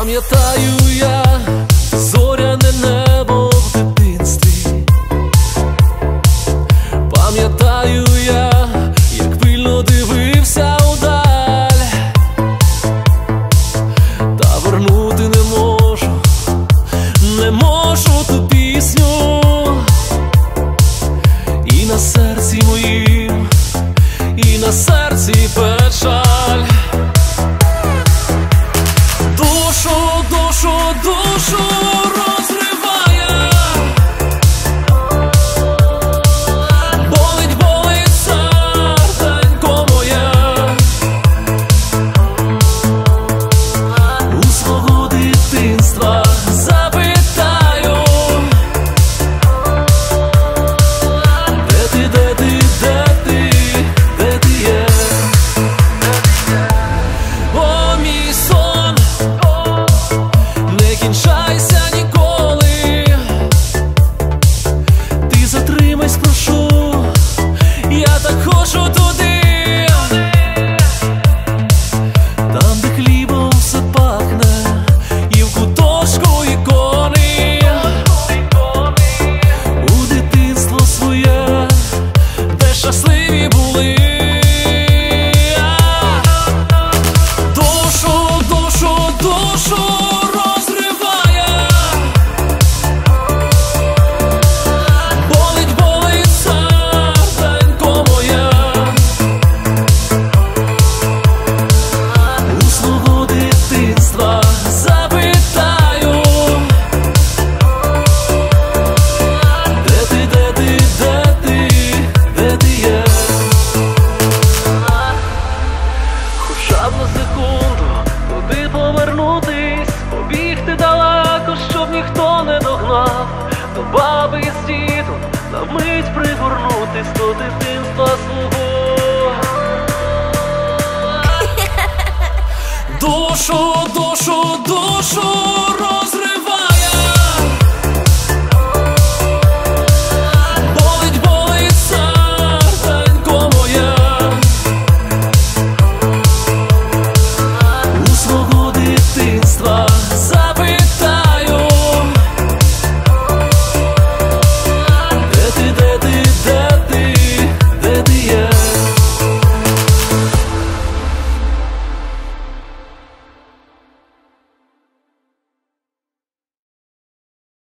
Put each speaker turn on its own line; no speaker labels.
Пам'ятаю я зоряне небо в дитинстві. Пам'ятаю я, як пильно дивився удаль. Та вернути не можу ту пісню. І на серці моїм, і на серці печаль. Душу розриває, болить серденько моє. У свого дитинства запитаю: де ти є? О, мій сон, не кінчайся ніколи. Ти затримай, спрошу, я так хочу туди, там, де хлібом все пахне, і в куточку ікони. У дитинство своє, де щасливі були. Душу розриває, болить серденько моє. У свого дитинства запитаю: де ти є? Хоча б на секунду туди повернутись, побігти далеко, щоб ніхто не догнав, до баби і з дідом на мить пригорнутись до дитинства свого. Душу розриває, болить серденько моє. У свого дитинства запитаю: